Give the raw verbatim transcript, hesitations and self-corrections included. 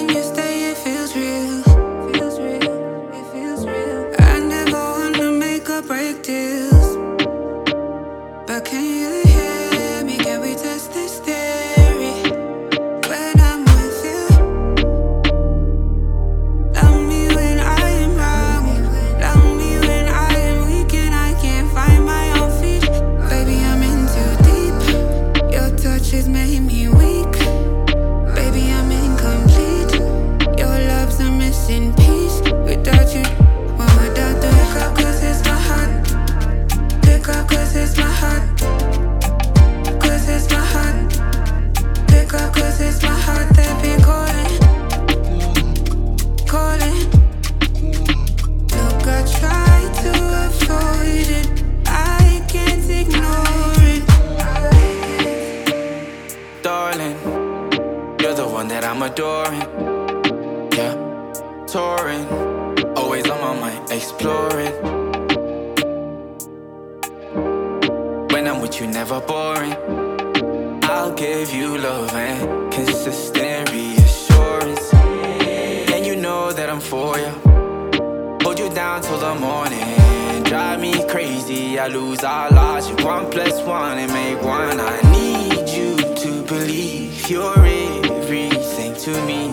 when you stay, it feels real. Feels real, it feels real. I never wanna make or break deals, but can you hear me? Can we test this theory? When I'm with you, love me when I am wrong, love me when I am weak and I can't find my own feet. Baby, I'm in too deep. Your touch has made me weak. Baby, I'm incomplete. Your love's a missing piece. Without you, well, without the pick up, cause it's my heart. Pick up, cause it's my heart. Cause it's my heart. Pick up, cause it's my heart that be calling. Calling. Look, I try to avoid it. I can't ignore it. Darling, you're the one that I'm adoring. Yeah, touring, always on my mind, exploring. When I'm with you, never boring. I'll give you love and consistent reassurance. And you know that I'm for you. Hold you down till the morning. Drive me crazy, I lose all logic. One plus one and make one. I need you to believe you're everything to me.